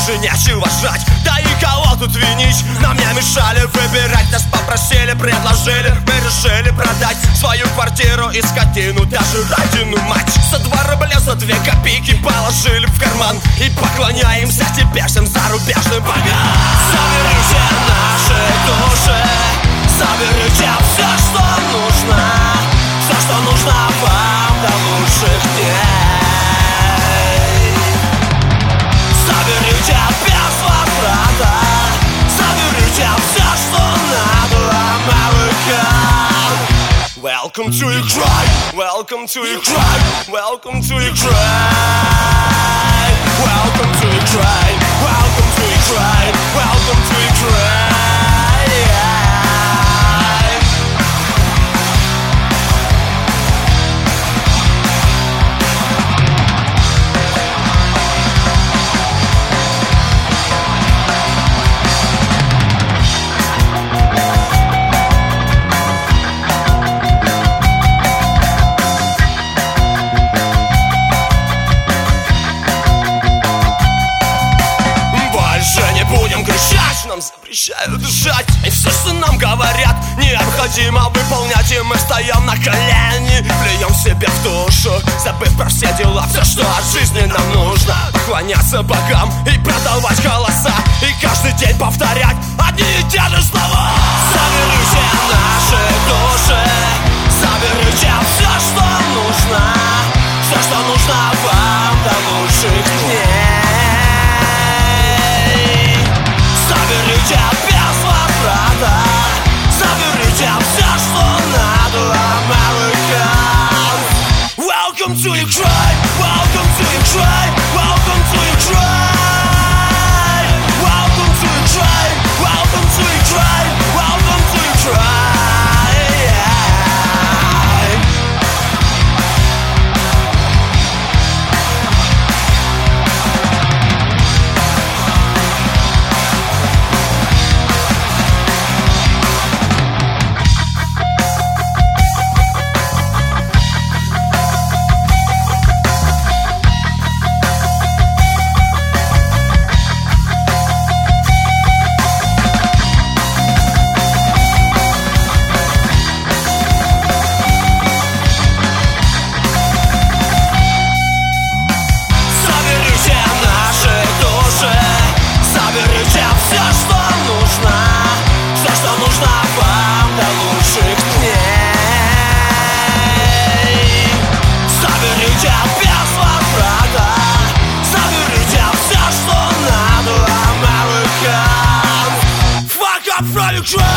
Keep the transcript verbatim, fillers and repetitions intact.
больше нечего жрать. Да и кого тут винить? Нам не мешали выбирать, нас попросили, предложили. Мы решили продать свою квартиру и скотину, даже родину мать. За два рубля, за две копейки положили в карман и поклоняемся теперешним зарубежным богам. Заберите наши души, заберите все, что нужно, все, что нужно вам до лучших дней. Заберите без возврата, заберите все, что надо, Америка. Welcome to Ukraine, welcome to Ukraine, welcome to Ukraine, welcome to Ukraine, welcome to Ukraine, welcome to Ukraine. Нам запрещают дышать, и все, что нам говорят, необходимо выполнять. И мы встаем на колени, плюем себе в душу, забыв про все дела, все, что от жизни нам нужно. Поклоняться богам и продавать голоса, и каждый день повторять одни и те же слова. Заберите наши души, заберите все, что нужно, все, что нужно вам до лучших дней. Заберите без возврата, заберите все, что надо, Америка. Welcome to Ukraine, welcome to Ukraine, welcome to Ukraine, welcome to Ukraine, welcome to Ukraine, welcome to Ukraine. From Ukraine.